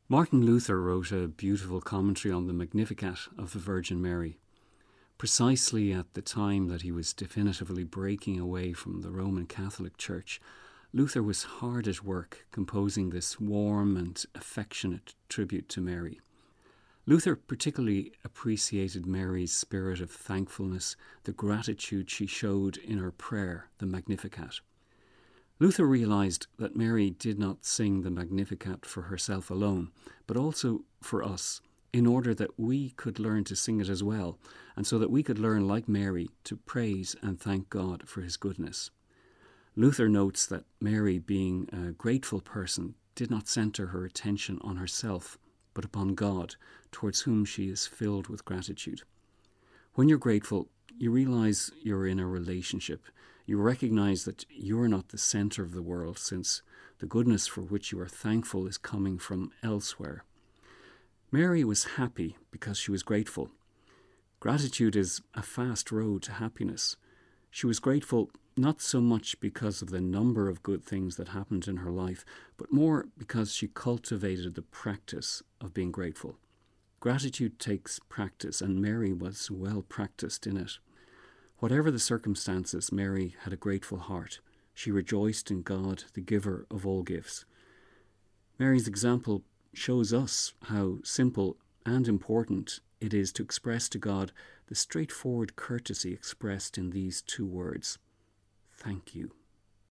Martin Luther wrote a beautiful commentary on the Magnificat of the Virgin Mary, precisely at the time that he was definitively breaking away from the Roman Catholic Church. Luther was hard at work composing this warm and affectionate tribute to Mary. Luther particularly appreciated Mary's spirit of thankfulness, the gratitude she showed in her prayer, the Magnificat. Luther realized that Mary did not sing the Magnificat for herself alone, but also for us, in order that we could learn to sing it as well, and so that we could learn, like Mary, to praise and thank God for his goodness. Luther notes that Mary, being a grateful person, did not center her attention on herself, but upon God, towards whom she is filled with gratitude. When you're grateful, you realize you're in a relationship. You recognize that you're not the center of the world, since the goodness for which you are thankful is coming from elsewhere. Mary was happy because she was grateful. Gratitude is a fast road to happiness. She was grateful not so much because of the number of good things that happened in her life, but more because she cultivated the practice of being grateful. Gratitude takes practice, and Mary was well practiced in it. Whatever the circumstances, Mary had a grateful heart. She rejoiced in God, the giver of all gifts. Mary's example shows us how simple and important it is to express to God the straightforward courtesy expressed in these two words: thank you.